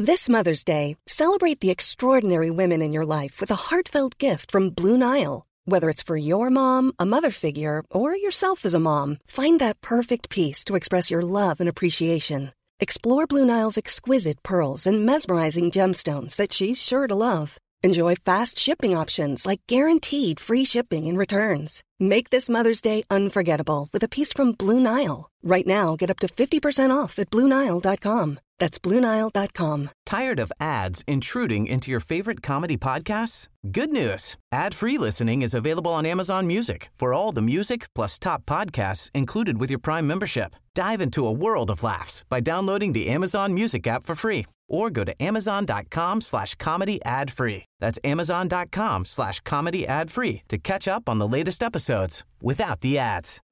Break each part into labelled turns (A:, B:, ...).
A: This Mother's Day, celebrate the extraordinary women in your life with a heartfelt gift from Blue Nile. Whether it's for your mom, a mother figure, or yourself as a mom, find that perfect piece to express your love and appreciation. Explore Blue Nile's exquisite pearls and mesmerizing gemstones that she's sure to love. Enjoy fast shipping options like guaranteed free shipping and returns. Make this Mother's Day unforgettable with a piece from Blue Nile. Right now, get up to 50% off at BlueNile.com. That's BlueNile.com.
B: Tired of ads intruding into your favorite comedy podcasts? Good news. Ad-free listening is available on Amazon Music for all the music plus top podcasts included with your Prime membership. Dive into a world of laughs by downloading the Amazon Music app for free or go to amazon.com/comedy ad-free. That's amazon.com/comedy ad-free to catch up on the latest episodes without the ads.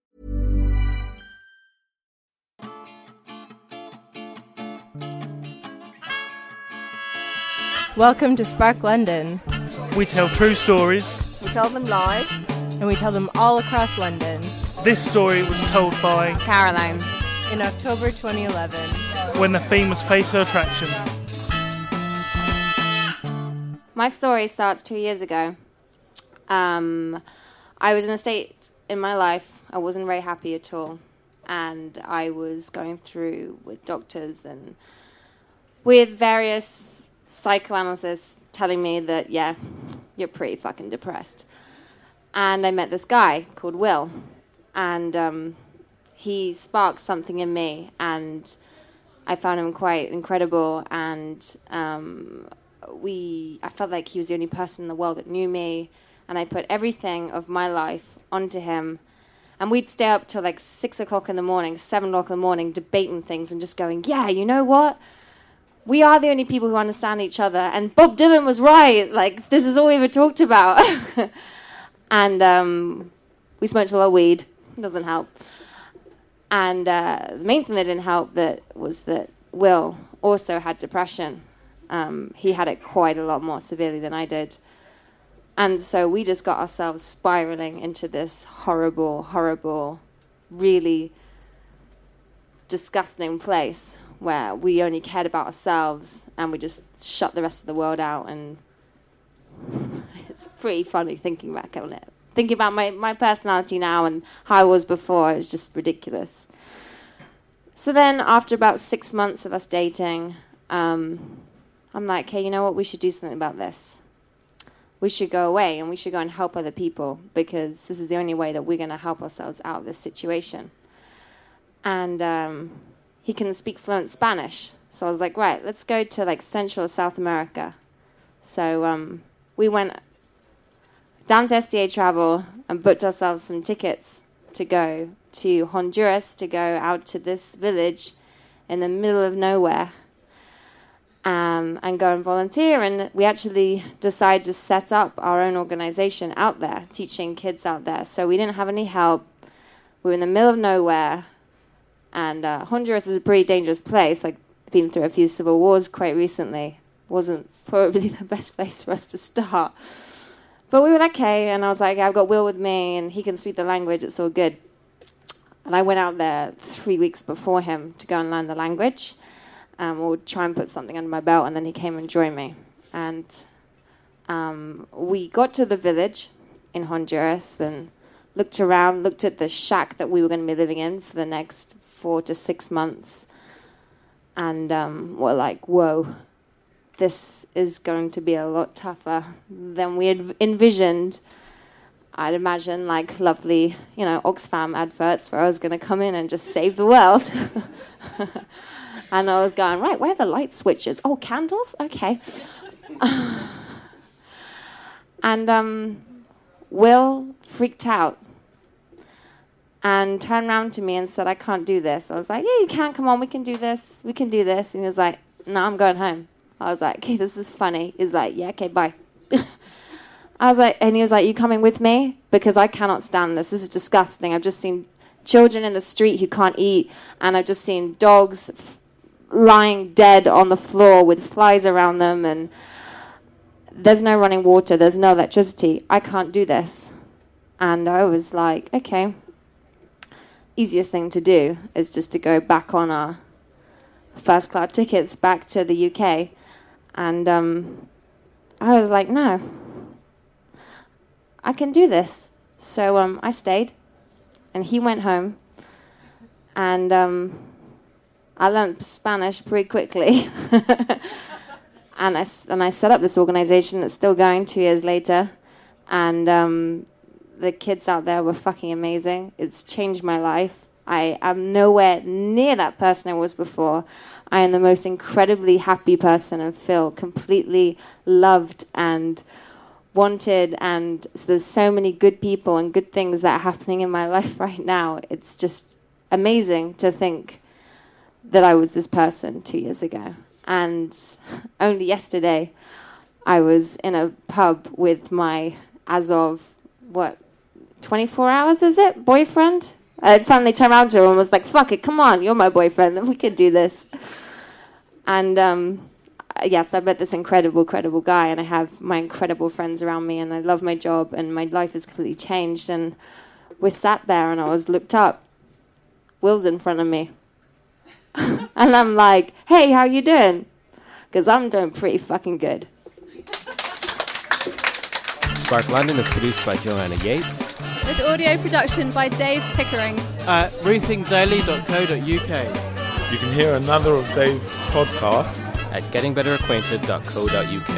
C: Welcome to Spark London.
D: We tell true stories.
E: We tell them live.
C: And we tell them all across London.
D: This story was told by
E: Caroline
C: in October 2011,
D: when the theme was Fatal Attraction.
F: My story starts 2 years ago. I was in a state in my life, I wasn't very happy at all. And I was going through with doctors and with various psychoanalysts telling me that, yeah, you're pretty fucking depressed. And I met this guy called Will. And he sparked something in me. And I found him quite incredible. And I felt like he was the only person in the world that knew me. And I put everything of my life onto him. And we'd stay up till like 6 o'clock in the morning, 7 o'clock in the morning, debating things and just going, yeah, you know what? We are the only people who understand each other. And Bob Dylan was right. Like, this is all we ever talked about. And we smoked a lot of weed. It doesn't help. And the main thing that didn't help was that Will also had depression. He had it quite a lot more severely than I did. And so we just got ourselves spiraling into this horrible, horrible, really disgusting place where we only cared about ourselves and we just shut the rest of the world out. And it's pretty funny thinking back on it. Thinking about my personality now and how I was before, it's just ridiculous. So then after about 6 months of us dating, I'm like, okay, you know what? We should do something about this. We should go away and we should go and help other people because this is the only way that we're going to help ourselves out of this situation. And he can speak fluent Spanish. So I was like, right, let's go to like Central South America. So we went down to SDA Travel and booked ourselves some tickets to go to Honduras, to go out to this village in the middle of nowhere. And go and volunteer. And we actually decided to set up our own organization out there, teaching kids out there. So we didn't have any help. We were in the middle of nowhere. And Honduras is a pretty dangerous place. Like, been through a few civil wars quite recently. Wasn't probably the best place for us to start. But we were like, okay. And I was like, I've got Will with me, and he can speak the language. It's all good. And I went out there 3 weeks before him to go and learn the language. Or try and put something under my belt, and then he came and joined me. And we got to the village in Honduras and looked around, looked at the shack that we were going to be living in for the next 4 to 6 months. And we're like, whoa, this is going to be a lot tougher than we had envisioned. I'd imagine like lovely, Oxfam adverts where I was going to come in and just save the world. And I was going, right, where are the light switches? Oh, candles? Okay. And Will freaked out and turned around to me and said, I can't do this. I was like, yeah, you can. Come on, we can do this. We can do this. And he was like, no, I'm going home. I was like, okay, this is funny. He's like, yeah, okay, bye. I was like, and he was like, you coming with me? Because I cannot stand this. This is disgusting. I've just seen children in the street who can't eat, and I've just seen dogs lying dead on the floor with flies around them, and there's no running water, there's no electricity. I can't do this. And I was like, okay, easiest thing to do is just to go back on our first class tickets back to the UK And I was like, no, I can do this. So I stayed, and he went home, and I learned Spanish pretty quickly. And I set up this organization that's still going 2 years later. And the kids out there were fucking amazing. It's changed my life. I am nowhere near that person I was before. I am the most incredibly happy person and feel completely loved and wanted. And there's so many good people and good things that are happening in my life right now. It's just amazing to think that I was this person 2 years ago. And only yesterday, I was in a pub with my, as of, 24 hours is it, boyfriend? I finally turned around to him and was like, fuck it, come on, you're my boyfriend, we could do this. And yes, I met this incredible guy, and I have my incredible friends around me, and I love my job, and my life has completely changed. And we sat there, and I was looked up. Will's in front of me. And I'm like, hey, how you doing? Because I'm doing pretty fucking good.
E: Spark London is produced by Joanna Yates.
G: With audio production by Dave Pickering.
H: At rethingdaily.co.uk.
I: You can hear another of Dave's podcasts
E: at gettingbetteracquainted.co.uk.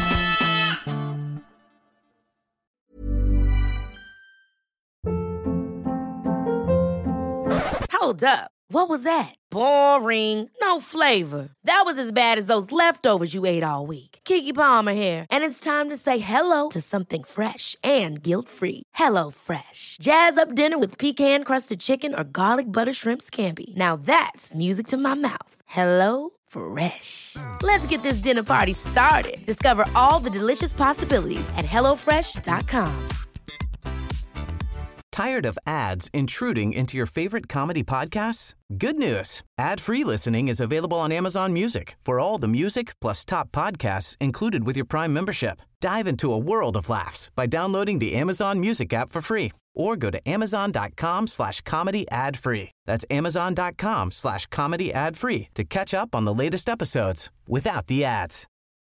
J: Hold up. What was that? Boring. No flavor. That was as bad as those leftovers you ate all week. Keke Palmer here, and it's time to say hello to something fresh and guilt-free. Hello Fresh. Jazz up dinner with pecan-crusted chicken or garlic butter shrimp scampi. Now that's music to my mouth. Hello Fresh. Let's get this dinner party started. Discover all the delicious possibilities at HelloFresh.com.
B: Tired of ads intruding into your favorite comedy podcasts? Good news. Ad-free listening is available on Amazon Music for all the music plus top podcasts included with your Prime membership. Dive into a world of laughs by downloading the Amazon Music app for free or go to amazon.com/comedy ad-free. That's amazon.com/comedy ad-free to catch up on the latest episodes without the ads.